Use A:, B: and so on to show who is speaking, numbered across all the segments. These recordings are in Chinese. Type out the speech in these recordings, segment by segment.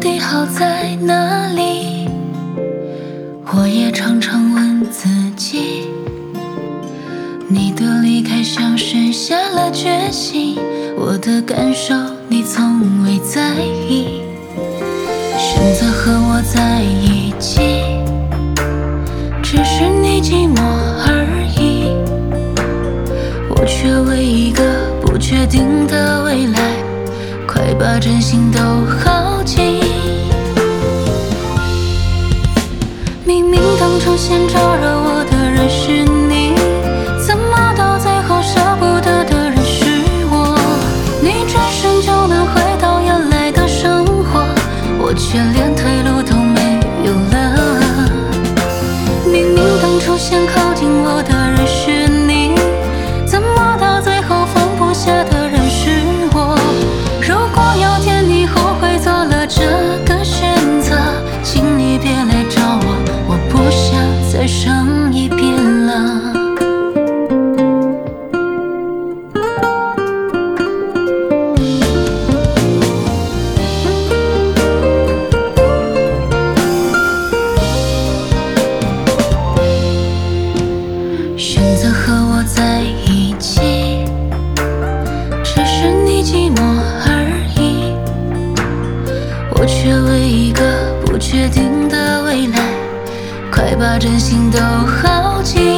A: 底好在哪里？我也常常问自己，你的离开像是下了决心，我的感受你从未在意，选择和我在一起，只是你寂寞而已，我却为一个不确定的未来，快把真心都耗尽。明明当初先招惹我的人是你，怎么到最后舍不得的人是我？你转身就能回到原来的生活，我却连退路都没有了。明明当初先靠近我的人是你，怎么到最后放不下的人是我？如果有天你后悔做了这个选择，请你别来找我，我不想再伤一遍了。选择和我在一起，只是你寂寞而已，我却为一个不确定的未来，快把真心都耗尽。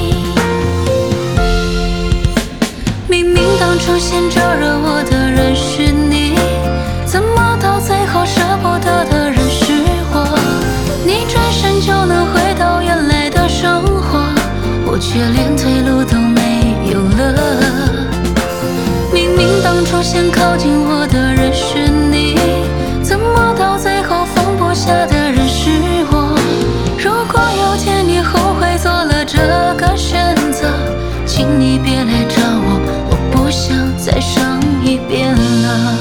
A: 明明当初先招惹我的人是你，怎么到最后舍不得的人是我？你转身就能回到原来的生活，我却连退路都没有了。明明当初先靠近我的人是你，怎么到最后放不下的人是我？如果有天你后悔做了这个选择，请你别来找我，我不想再伤一遍了。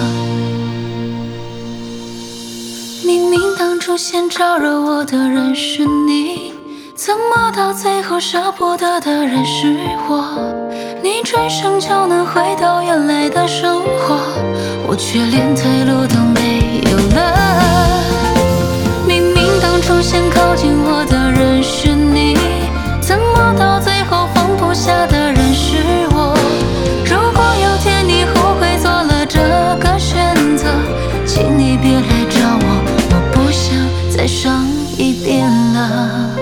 A: 明明当初先招惹我的人是你，怎么到最后舍不得的人是我？你转身就能回到原来的生活，我却连退路都没有了。明明当初先靠近我的人是你，怎么到最后放不下的人是我？如果有天你后悔做了这个选择，请你别来找我，我不想再伤一遍了。